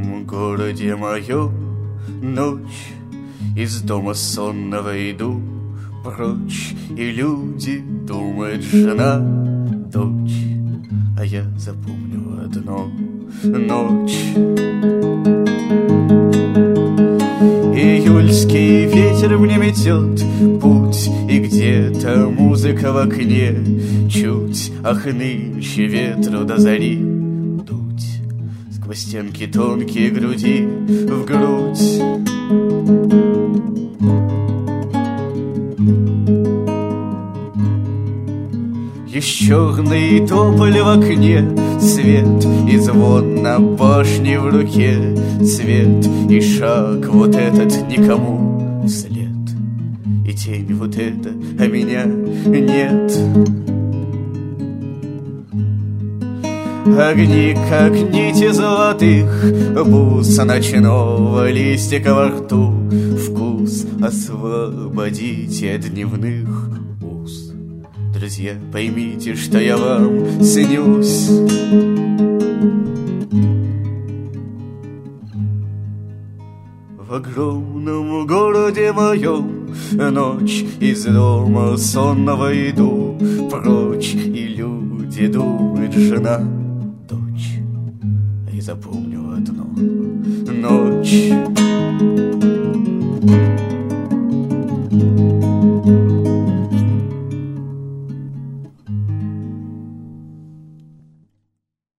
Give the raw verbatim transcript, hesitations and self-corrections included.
гроуном городе моем ночь, из дома сонного иду прочь, и люди думают: жена, дочь. А я запомню одно: ночь. Июльский ветер мне метет путь, и где-то музыка в окне. Чуть, ах, нынче ветру до зари дуть сквозь стенки тонкие груди в грудь. Есть черный тополь в окне, свет и звон на башне в руке, цвет и шаг вот этот никому вслед, и тень вот эта, а меня нет. Огни, как нити золотых бус ночного листика во рту, вкус освободите от дневных уз. Друзья, поймите, что я вам снюсь. В огромном городе моем ночь, из дома сонного иду прочь, и люди думают: жена, дочь. И запомню одно: ночь.